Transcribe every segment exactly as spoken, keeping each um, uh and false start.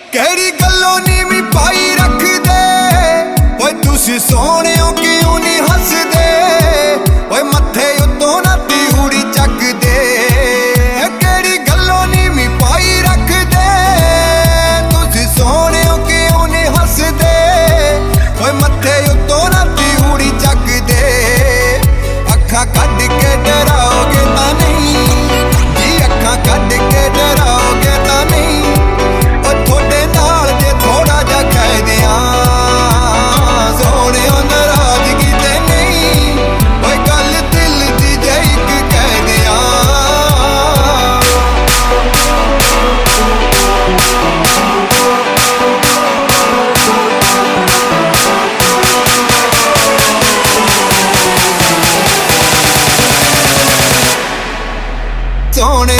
ਕਿਹੜੀ ਗੱਲੋਂ ਨੀਵੀਂ ਪਾਈ ਰੱਖਦੇ ਓਏ ਤੁਸੀਂ ਸੋਹਣਿਓ ਕਿਉਂ ਨਹੀਂ ਹੱਸਦੇ ਓਏ ਮੱਥੇ ਉੱਤੋਂ ਨਾ ਤਿਉੜੀ ਚੱਕਦੇ ਕਿਹੜੀ ਗੱਲੋਂ ਨੀਵੀਂ ਪਾਈ ਰੱਖਦੇ ਤੁਸੀਂ ਸੋਹਣਿਓ ਕਿਉਂ ਨਹੀਂ ਹੱਸਦੇ ਓਏ ਮੱਥੇ ਉੱਤੋਂ ਨਾ ਤਿਉੜੀ ਚੱਕਦੇ ਅੱਖਾਂ ਕੱਢ ਕੇ ਡਰਾਓਗੇ ਤਾਂ ਨਹੀਂ ਜੀ ਅੱਖਾਂ ਕੱਢ ਕੇ ਡਰਾਓਗੇ ਤਾਂ ਨਹੀਂ ਸੋਹਣੇ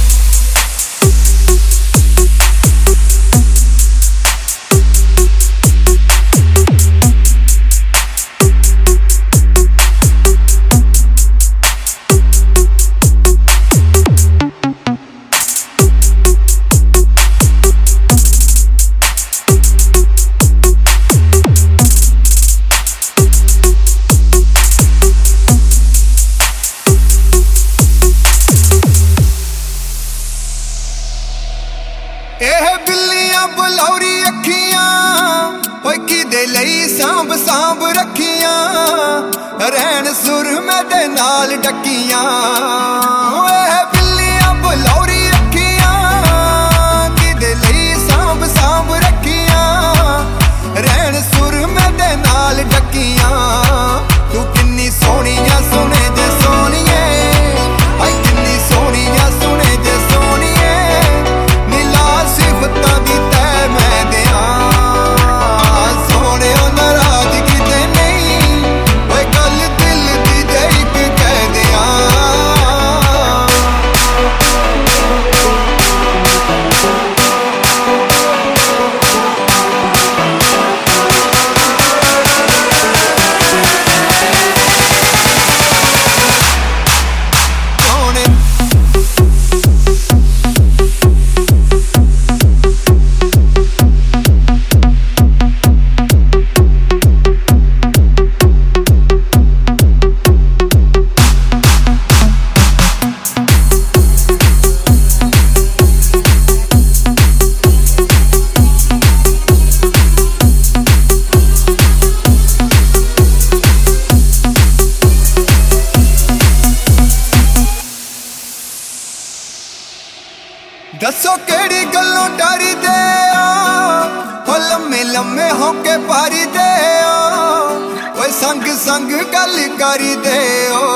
ਇਹ ਬਿੱਲੀਆਂ ਬਲੌਰੀ ਅੱਖੀਆਂ ਓਏ ਕਿਦੇ ਲਈ ਸਾਂਭ ਸਾਂਭ ਰੱਖੀਆਂ ਰਹਿਣ ਸੁਰਮੇ ਦੇ ਨਾਲ ਡੱਕੀਆਂ ਇਹ ਬਿੱਲੀਆਂ ਬਲੌਰੀ ਅੱਖੀਆਂ ਕਿਦੇ ਲਈ ਸਾਂਭ ਸਾਂਭ ਰੱਖੀਆਂ ਰਹਿਣ ਸੁਰਮੇ ਦੇ ਨਾਲ ਡੱਕੀਆਂ ਤੂੰ ਕਿੰਨੀ ਸੋਹਣੀਆਂ ਸੁਣੇ ਜੇ ਸੋਹਣੀਏ ਆਈ ਕਿੰਨੀ ਸੋਹਣੀਆਂ ਸੁਣੇ ਜੇ ਸੋਹਣੀਏ ਸਿਫਤਾਂ ਦੀ ਤੈ ਮੈਂ ਦਿਆਂ ਸੋਹਣਿਓ ਨਾਰਾਜ਼ਗੀ ਤੇ ਨਹੀਂ ਓਏ ਗੱਲ ਦਿਲ ਦੀ ਜੇ ਇੱਕ ਕਹਿ ਦਿਆਂ ਦੱਸੋ ਕਿਹੜੀ ਗੱਲੋਂ ਡਰਦੇ ਓ ਹੋ ਲੰਮੇ ਲੰਮੇ ਹੋ ਕੇ ਭਰਦੇ ਓ ਓਏ ਸੰਗ ਸੰਗ ਗੱਲ ਕਰਦੇ ਓ